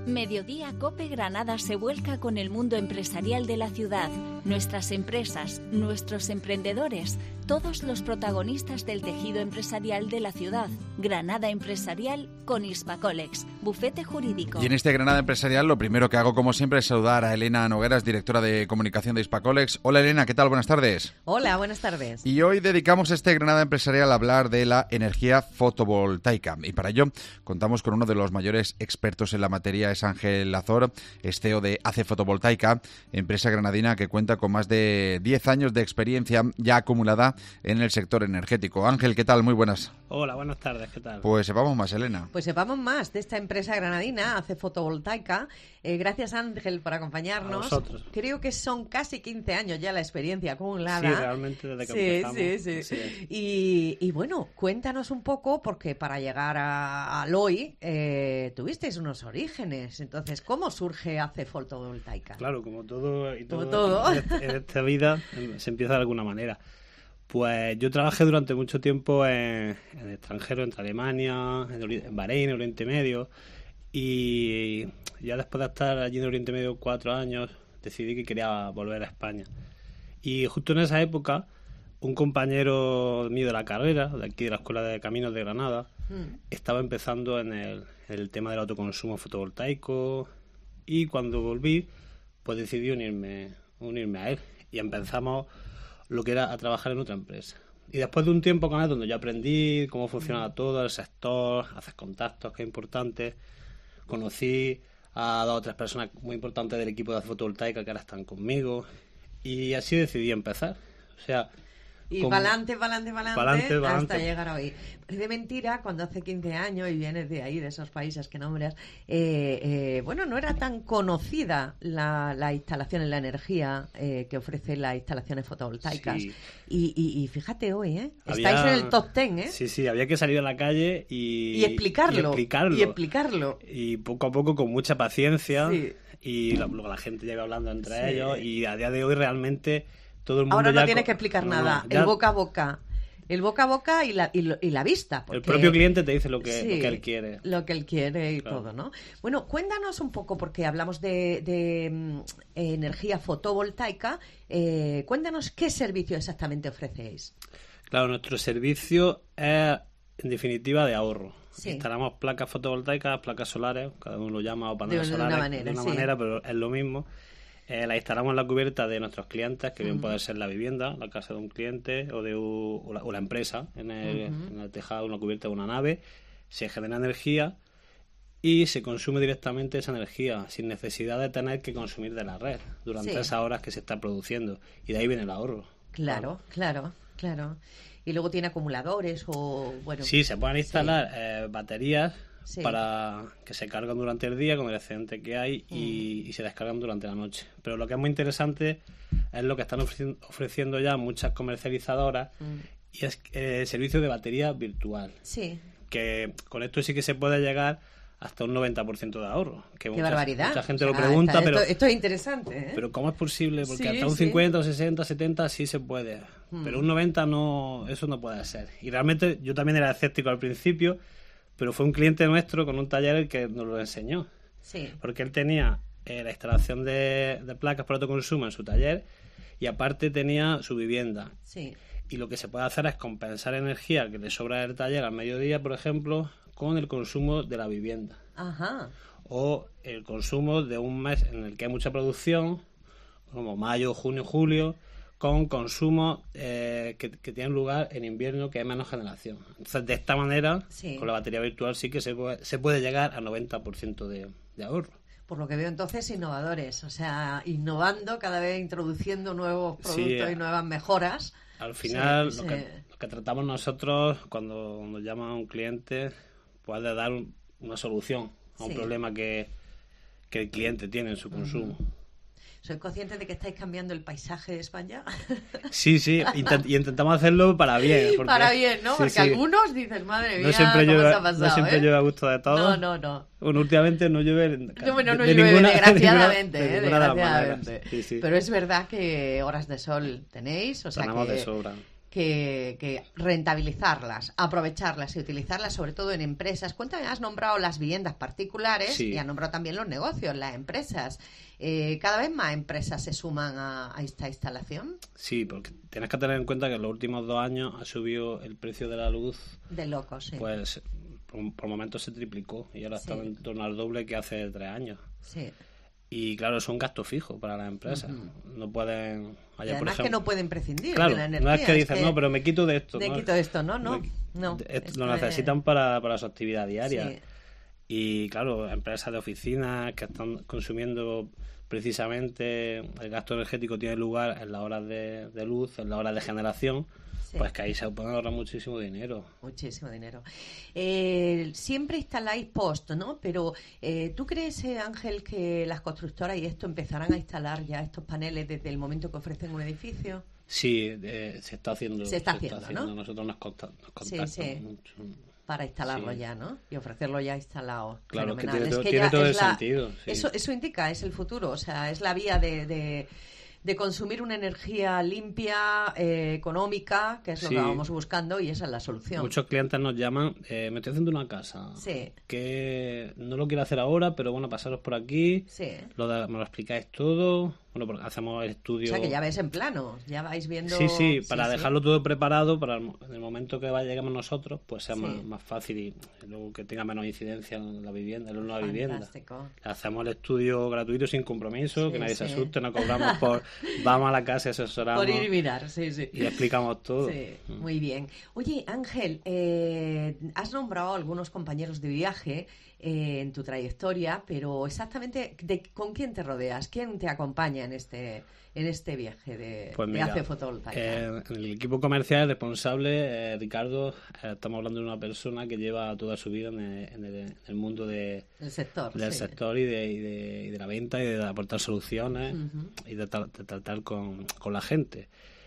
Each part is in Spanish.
Mediodía Cope Granada se vuelca con el mundo empresarial de la ciudad, nuestras empresas, nuestros emprendedores, todos los protagonistas del tejido empresarial de la ciudad. Granada Empresarial con Hispacolex, bufete jurídico. Y en este Granada Empresarial lo primero que hago, como siempre, es saludar a Elena Nogueras, directora de comunicación de Hispacolex. Hola Elena, ¿qué tal? Buenas tardes. Hola, buenas tardes. Y hoy dedicamos este Granada Empresarial a hablar de la energía fotovoltaica. Y para ello contamos con uno de los mayores expertos en la materia, es Ángel Azor, es CEO de AC Fotovoltaica, empresa granadina que cuenta con más de 10 años de experiencia ya acumulada en el sector energético. Ángel, ¿qué tal? Muy buenas. Hola, buenas tardes, ¿qué tal? Pues sepamos más, Elena. Pues sepamos más de esta empresa granadina, AC Fotovoltaica. Gracias, Ángel, por acompañarnos. A vosotros. Creo que son casi 15 años ya la experiencia acumulada. Sí, realmente desde que empezamos. Sí. Y bueno, cuéntanos un poco, porque para llegar al hoy tuvisteis unos orígenes. Entonces, ¿cómo surge AC Fotovoltaica? Claro, como todo todo. En esta vida se empieza de alguna manera. Pues yo trabajé durante mucho tiempo en el extranjero, entre Alemania, en Bahrein, en Oriente Medio, y ya después de estar allí en Oriente Medio 4 años, decidí que quería volver a España. Y justo en esa época, un compañero mío de la carrera, de aquí de la Escuela de Caminos de Granada, estaba empezando en el tema del autoconsumo fotovoltaico, y cuando volví, pues decidí unirme a él, y empezamos lo que era a trabajar en otra empresa. Y después de un tiempo con él, donde yo aprendí cómo funcionaba todo el sector, hacer contactos, que es importante, conocí a 2 o 3 personas muy importantes del equipo de fotovoltaica que ahora están conmigo, y así decidí empezar. O sea, y pa'lante hasta llegar hoy. De mentira, cuando hace 15 años y vienes de ahí, de esos países que nombras, bueno, no era tan conocida la instalación en la energía que ofrece las instalaciones fotovoltaicas. Sí. Y fíjate hoy, estáis en el top 10, ¿eh? Sí, había que salir a la calle y explicarlo. Y poco a poco, con mucha paciencia, sí. Y luego la gente llega hablando entre ellos, y a día de hoy realmente todo el mundo ahora no ya tienes que explicar nada, ya... el boca a boca y la vista. Porque, el propio cliente te dice lo que él quiere. Lo que él quiere y claro. todo, ¿no? Bueno, cuéntanos un poco, porque hablamos de energía fotovoltaica. Cuéntanos qué servicio exactamente ofrecéis. Claro, nuestro servicio es, en definitiva, de ahorro. Sí. Instalamos placas fotovoltaicas, placas solares, cada uno lo llama, o paneles solares, de una manera, pero es lo mismo. La instalamos en la cubierta de nuestros clientes, que bien puede ser la vivienda, la casa de un cliente o la empresa, en el tejado, en la cubierta de una nave. Se genera energía y se consume directamente esa energía, sin necesidad de tener que consumir de la red durante esas horas que se está produciendo. Y de ahí viene el ahorro. Claro. Y luego tiene acumuladores o... bueno. Sí, se pueden instalar baterías para que se cargan durante el día con el excedente que hay y se descargan durante la noche. Pero lo que es muy interesante es lo que están ofreciendo ya muchas comercializadoras, y es el servicio de batería virtual. Sí. Que con esto sí que se puede llegar hasta un 90% de ahorro. ¡Qué barbaridad! Mucha gente lo pregunta, pero... Esto es interesante, ¿eh? Pero ¿cómo es posible? Porque hasta un 50, un 60, 70 sí se puede. Pero un 90 no, eso no puede ser. Y realmente yo también era escéptico al principio, pero fue un cliente nuestro con un taller el que nos lo enseñó. Sí. Porque él tenía la instalación de placas para autoconsumo en su taller, y aparte tenía su vivienda. Sí. Y lo que se puede hacer es compensar energía que le sobra del taller al mediodía, por ejemplo, con el consumo de la vivienda. Ajá. O el consumo de un mes en el que hay mucha producción, como mayo, junio, julio, con consumo que tienen lugar en invierno, que hay menos generación. Entonces, de esta manera, con la batería virtual sí que se puede llegar a 90% de ahorro. Por lo que veo, entonces, innovadores. O sea, innovando, cada vez introduciendo nuevos productos y nuevas mejoras. Al final, lo que tratamos nosotros cuando nos llama un cliente, pues de dar una solución a un problema que el cliente tiene en su consumo. ¿Sois conscientes de que estáis cambiando el paisaje de España? Sí, y intentamos hacerlo para bien. Porque, para bien, ¿no? Porque algunos dices, madre mía, no siempre ¿cómo se ha pasado? No siempre llueve a gusto de todos. No. Bueno, últimamente no llueve. No llueve, desgraciadamente. desgraciadamente. Sí. Pero es verdad que horas de sol tenéis, o sea tenemos que... de sobra. que rentabilizarlas, aprovecharlas y utilizarlas sobre todo en empresas. Cuéntame, has nombrado las viviendas particulares y has nombrado también los negocios, las empresas. ¿Cada vez más empresas se suman a esta instalación? Sí, porque tienes que tener en cuenta que en los últimos 2 años ha subido el precio de la luz. De locos, sí. Pues por momentos se triplicó y ahora está en torno al doble que hace 3 años. Sí. Y claro, es un gasto fijo para las empresas. No pueden... y además por ejemplo, que no pueden prescindir claro, de la energía. No es que dicen, no, pero me quito de esto. Quito esto, no. Lo necesitan para su actividad diaria. Sí. Y claro, empresas de oficinas que están consumiendo precisamente, el gasto energético tiene lugar en las horas de luz, en las horas de generación. Sí. Pues que ahí se puede ahorrar muchísimo dinero. Muchísimo dinero. Siempre instaláis post, ¿no? Pero ¿tú crees, Ángel, que las constructoras y esto empezarán a instalar ya estos paneles desde el momento que ofrecen un edificio? Sí, se está haciendo. Se está haciendo, ¿no? Nosotros nos contactamos mucho. Para instalarlo ya, ¿no? Y ofrecerlo ya instalado. Claro, que tiene todo el sentido. Sí. Eso indica, es el futuro. O sea, es la vía de consumir una energía limpia, económica, que es lo que vamos buscando, y esa es la solución. Muchos clientes nos llaman, me estoy haciendo una casa, que no lo quiero hacer ahora, pero bueno, pasaros por aquí, me lo explicáis todo, bueno, porque hacemos el estudio... O sea, que ya ves en plano, ya vais viendo... Sí, para dejarlo todo preparado, para en el momento que lleguemos nosotros, pues sea más fácil y luego que tenga menos incidencia en la vivienda, en la nueva vivienda. Hacemos el estudio gratuito, sin compromiso, que nadie se asuste, no cobramos por... Vamos a la casa y asesoramos. Por ir y mirar, y explicamos todo. Sí, muy bien. Oye, Ángel, has nombrado a algunos compañeros de viaje en tu trayectoria, pero exactamente ¿con quién te rodeas? ¿Quién te acompaña en este viaje de ACE Fotovoltaica? En el equipo comercial responsable, Ricardo, estamos hablando de una persona que lleva toda su vida en el mundo del sector y de la venta y de aportar soluciones y de tratar con la gente.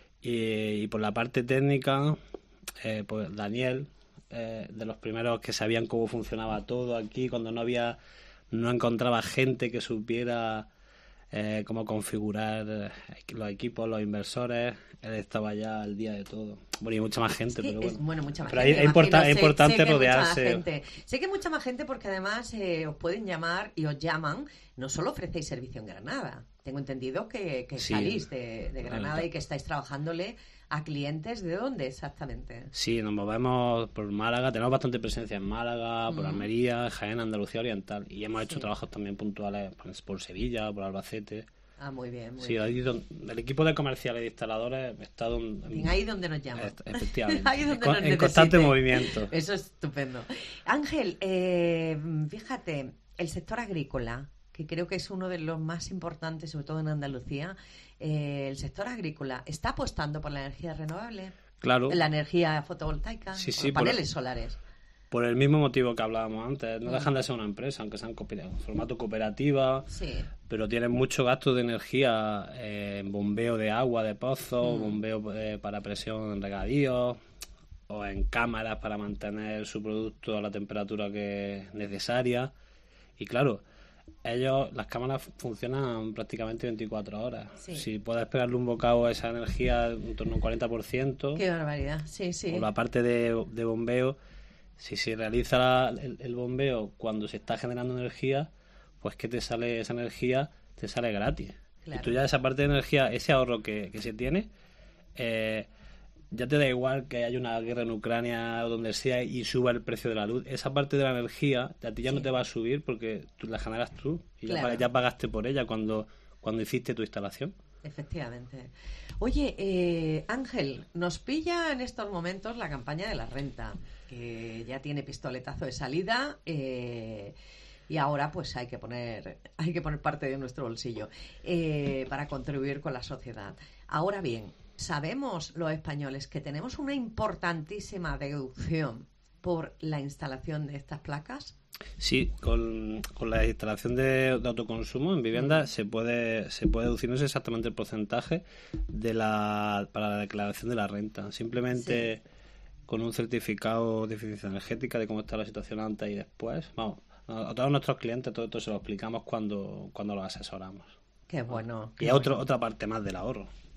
Y por la parte técnica, pues Daniel, de los primeros que sabían cómo funcionaba todo aquí, cuando no encontraba gente que supiera cómo configurar los equipos, los inversores. Él estaba ya al día de todo. Bueno, y mucha más gente, pero bueno. Mucha más pero gente. Es importante rodearse. Sé que mucha más gente porque además os pueden llamar y os llaman. No solo ofrecéis servicio en Granada. Tengo entendido que salís de Granada y que estáis trabajándole a clientes. ¿De dónde exactamente? Sí, nos movemos por Málaga. Tenemos bastante presencia en Málaga, por Almería, Jaén, Andalucía Oriental. Y hemos hecho trabajos también puntuales por Sevilla, por Albacete. Ah, muy bien. Ahí el equipo de comerciales y de instaladores está ahí donde nos llaman. Efectivamente. Ahí donde en constante movimiento. Eso es estupendo. Ángel, fíjate, el sector agrícola, que creo que es uno de los más importantes, sobre todo en Andalucía, el sector agrícola, ¿está apostando por la energía renovable? Claro. La energía fotovoltaica, los paneles solares. Por el mismo motivo que hablábamos antes, no dejan de ser una empresa, aunque sean en formato cooperativa, pero tienen mucho gasto de energía en bombeo de agua de pozos, bombeo para presión en regadíos, o en cámaras para mantener su producto a la temperatura que es necesaria. Y claro, las cámaras funcionan prácticamente 24 horas. Si puedes pegarle un bocado a esa energía en torno a un 40%. ¡Qué barbaridad! O la parte de bombeo. Si se realiza el bombeo cuando se está generando energía, pues que esa energía te sale gratis. Claro. Y tú ya esa parte de energía, ese ahorro que se tiene, ya te da igual que haya una guerra en Ucrania o donde sea y suba el precio de la luz. Esa parte de la energía a ti ya no te va a subir porque tú la generas tú y ya pagaste por ella cuando hiciste tu instalación. Efectivamente. Oye, Ángel, nos pilla en estos momentos la campaña de la renta, que ya tiene pistoletazo de salida y ahora pues hay que poner parte de nuestro bolsillo para contribuir con la sociedad. Ahora bien, sabemos los españoles que tenemos una importantísima deducción por la instalación de estas placas. Sí, con la instalación de autoconsumo en vivienda se puede deducir, no sé exactamente el porcentaje para la declaración de la renta. Simplemente con un certificado de eficiencia energética de cómo está la situación antes y después. Vamos, a todos nuestros clientes todo esto se lo explicamos cuando los asesoramos. Qué bueno. Y otra parte más del ahorro.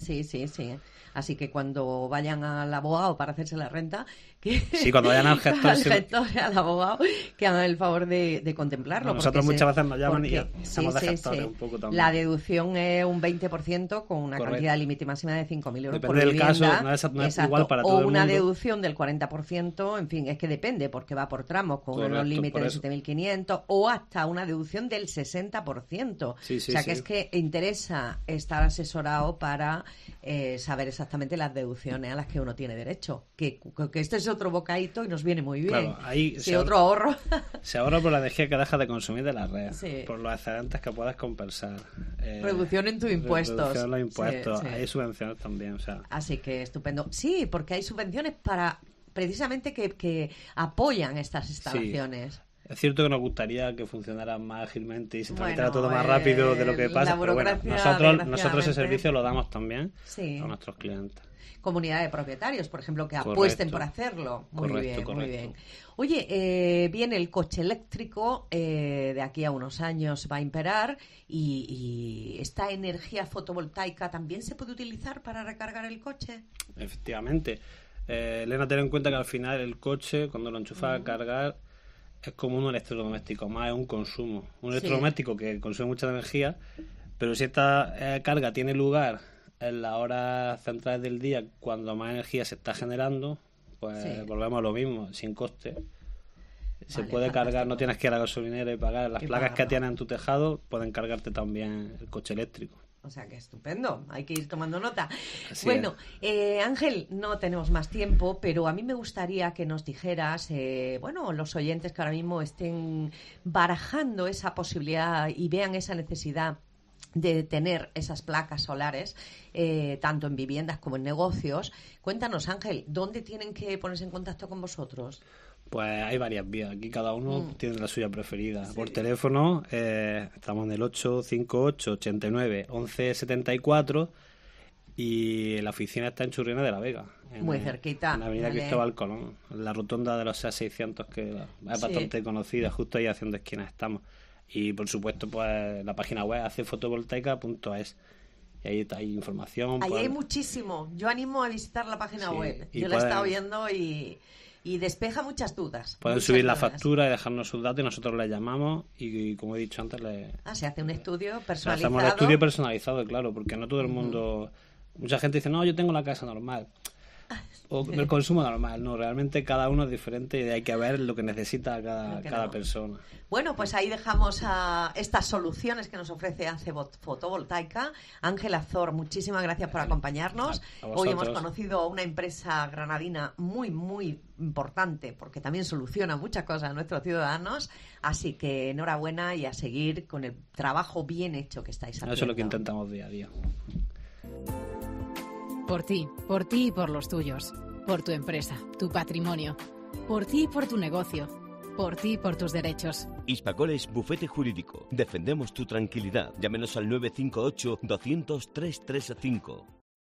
Sí. Así que cuando vayan al abogado para hacerse la renta, cuando vayan al gestor, al abogado, que hagan el favor de contemplarlo. Nosotros muchas veces nos llaman y estamos de gestores un poco también. La deducción es un 20% con una cantidad límite máxima de 5.000 euros por vivienda. Depende del caso, no es igual para todo el mundo. O una deducción del 40%, en fin, es que depende, porque va por tramos, con unos límites de 7.500, o hasta una deducción del 60%. O sea, que es que interesa estar asesorado para saber exactamente las deducciones a las que uno tiene derecho. Que este es otro bocadito y nos viene muy bien. Claro, ahí otro ahorro. Se ahorra por la energía que dejas de consumir de la red, por los excedentes que puedas compensar. Reducción en tus impuestos. Reducción en los impuestos. Hay subvenciones también. Así que estupendo. Sí, porque hay subvenciones para precisamente que apoyan estas instalaciones. Es cierto que nos gustaría que funcionara más ágilmente y se tramitara todo más rápido de lo que pasa, pero bueno, nosotros ese servicio lo damos también a nuestros clientes. Comunidad de propietarios, por ejemplo, que apuesten por hacerlo. Muy bien. Oye, viene el coche eléctrico, de aquí a unos años va a imperar, y esta energía fotovoltaica también se puede utilizar para recargar el coche. Efectivamente. Elena, ten en cuenta que al final el coche, cuando lo enchufas a cargar, es como un electrodoméstico, más es un consumo. Un electrodoméstico que consume mucha energía, pero si esta carga tiene lugar en las horas centrales del día, cuando más energía se está generando, pues volvemos a lo mismo, sin coste. Se puede cargar, no tienes que ir a la gasolinera y pagar. Las placas que tienes en tu tejado pueden cargarte también el coche eléctrico. O sea que estupendo, hay que ir tomando nota. Bueno, Ángel, no tenemos más tiempo, pero a mí me gustaría que nos dijeras, los oyentes que ahora mismo estén barajando esa posibilidad y vean esa necesidad de tener esas placas solares, tanto en viviendas como en negocios. Cuéntanos, Ángel, ¿dónde tienen que ponerse en contacto con vosotros? Pues hay varias vías, aquí cada uno tiene la suya preferida. Por teléfono, estamos en el 858-89-1174 y la oficina está en Churriana de la Vega. Muy cerquita. En la avenida Cristóbal Colón, en la rotonda de los 600, que es bastante conocida, justo ahí haciendo esquinas estamos. Y por supuesto, pues la página web acefotovoltaica.es. Y ahí hay información. Ahí hay muchísimo. Yo animo a visitar la página web. Yo la he estado viendo y despeja muchas dudas. Pueden subir la factura y dejarnos sus datos y nosotros les llamamos y como he dicho antes, se hace un estudio personalizado. Hacemos el estudio personalizado, claro, porque no todo el mundo... Mucha gente dice, no, yo tengo la casa normal. O el consumo normal. No, realmente cada uno es diferente y hay que ver lo que necesita cada persona. Bueno, pues ahí dejamos a estas soluciones que nos ofrece ACE Fotovoltaica. Ángel Azor, muchísimas gracias por acompañarnos. Hoy hemos conocido una empresa granadina muy, muy importante, porque también soluciona muchas cosas a nuestros ciudadanos. Así que enhorabuena y a seguir con el trabajo bien hecho que estáis haciendo. Eso es lo que intentamos día a día. Por ti y por los tuyos. Por tu empresa, tu patrimonio. Por ti y por tu negocio. Por ti y por tus derechos. Hispacoles Bufete Jurídico. Defendemos tu tranquilidad. Llámenos al 958 200 335.